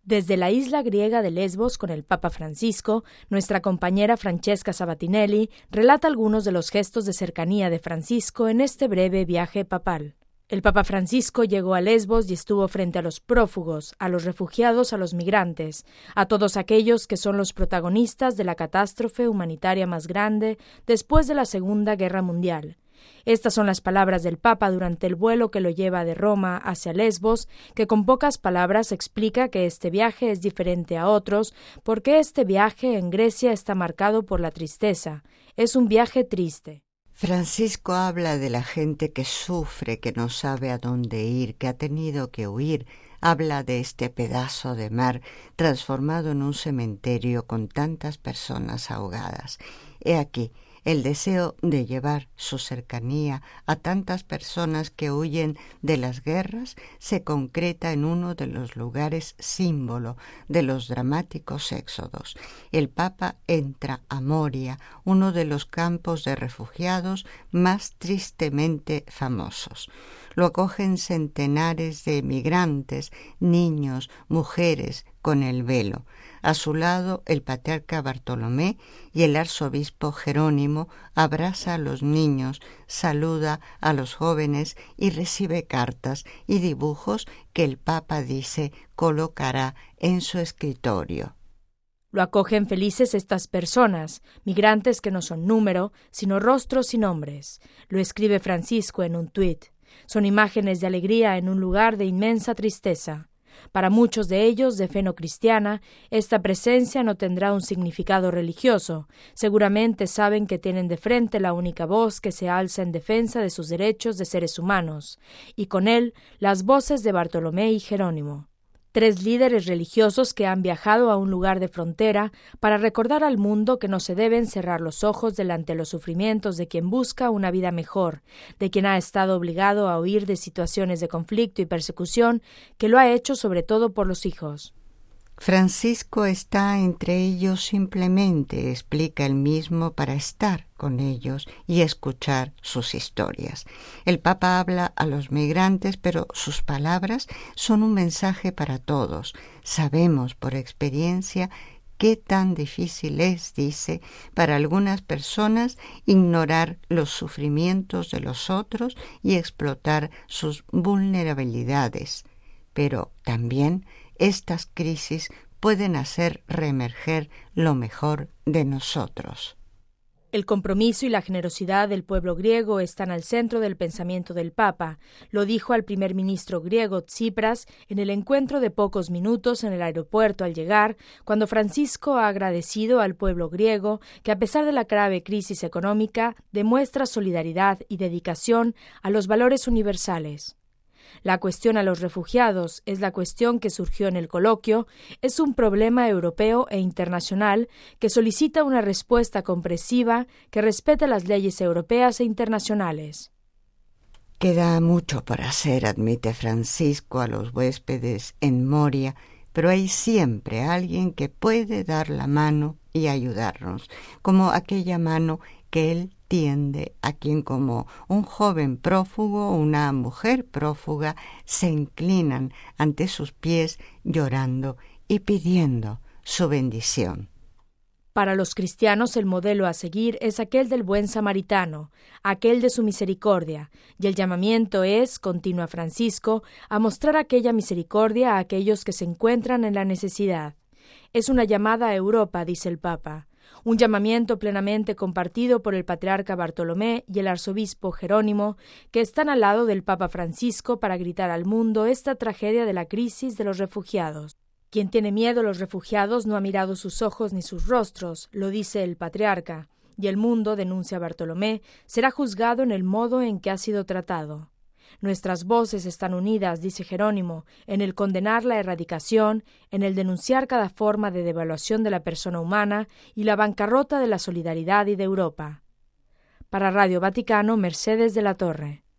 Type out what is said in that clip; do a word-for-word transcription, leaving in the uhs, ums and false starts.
Desde la isla griega de Lesbos con el Papa Francisco, nuestra compañera Francesca Sabatinelli relata algunos de los gestos de cercanía de Francisco en este breve viaje papal. El Papa Francisco llegó a Lesbos y estuvo frente a los prófugos, a los refugiados, a los migrantes, a todos aquellos que son los protagonistas de la catástrofe humanitaria más grande después de la Segunda Guerra Mundial. Estas son las palabras del Papa durante el vuelo que lo lleva de Roma hacia Lesbos, que con pocas palabras explica que este viaje es diferente a otros, porque este viaje en Grecia está marcado por la tristeza. Es un viaje triste. Francisco habla de la gente que sufre, que no sabe a dónde ir, que ha tenido que huir. Habla de este pedazo de mar transformado en un cementerio con tantas personas ahogadas. He aquí el deseo de llevar su cercanía a tantas personas que huyen de las guerras se concreta en uno de los lugares símbolo de los dramáticos éxodos. El Papa entra a Moria, uno de los campos de refugiados más tristemente famosos. Lo acogen centenares de migrantes, niños, mujeres, con el velo. A su lado, el patriarca Bartolomé y el arzobispo Jerónimo abraza a los niños, saluda a los jóvenes y recibe cartas y dibujos que el Papa dice colocará en su escritorio. Lo acogen felices estas personas, migrantes que no son número, sino rostros y nombres. Lo escribe Francisco en un tuit. Son imágenes de alegría en un lugar de inmensa tristeza. Para muchos de ellos, de fe no cristiana, esta presencia no tendrá un significado religioso. Seguramente saben que tienen de frente la única voz que se alza en defensa de sus derechos de seres humanos, y con él las voces de Bartolomé y Jerónimo. Tres líderes religiosos que han viajado a un lugar de frontera para recordar al mundo que no se deben cerrar los ojos delante de los sufrimientos de quien busca una vida mejor, de quien ha estado obligado a huir de situaciones de conflicto y persecución, que lo ha hecho sobre todo por los hijos. Francisco está entre ellos simplemente, explica él mismo, para estar con ellos y escuchar sus historias. El Papa habla a los migrantes, pero sus palabras son un mensaje para todos. Sabemos por experiencia qué tan difícil es, dice, para algunas personas ignorar los sufrimientos de los otros y explotar sus vulnerabilidades. Pero también estas crisis pueden hacer reemerger lo mejor de nosotros. El compromiso y la generosidad del pueblo griego están al centro del pensamiento del Papa. Lo dijo al primer ministro griego Tsipras en el encuentro de pocos minutos en el aeropuerto al llegar, cuando Francisco ha agradecido al pueblo griego que, a pesar de la grave crisis económica, demuestra solidaridad y dedicación a los valores universales. La cuestión a los refugiados es la cuestión que surgió en el coloquio, es un problema europeo e internacional que solicita una respuesta comprensiva que respete las leyes europeas e internacionales. Queda mucho por hacer, admite Francisco a los huéspedes en Moria, pero hay siempre alguien que puede dar la mano y ayudarnos, como aquella mano que él tiende a quien, como un joven prófugo o una mujer prófuga, se inclinan ante sus pies llorando y pidiendo su bendición. Para los cristianos el modelo a seguir es aquel del buen samaritano, aquel de su misericordia, y el llamamiento es, continúa Francisco, a mostrar aquella misericordia a aquellos que se encuentran en la necesidad. Es una llamada a Europa, dice el Papa. Un llamamiento plenamente compartido por el patriarca Bartolomé y el arzobispo Jerónimo, que están al lado del Papa Francisco para gritar al mundo esta tragedia de la crisis de los refugiados. Quien tiene miedo a los refugiados no ha mirado sus ojos ni sus rostros, lo dice el patriarca, y el mundo, denuncia Bartolomé, será juzgado en el modo en que ha sido tratado. Nuestras voces están unidas, dice Jerónimo, en el condenar la erradicación, en el denunciar cada forma de devaluación de la persona humana y la bancarrota de la solidaridad y de Europa. Para Radio Vaticano, Mercedes de la Torre.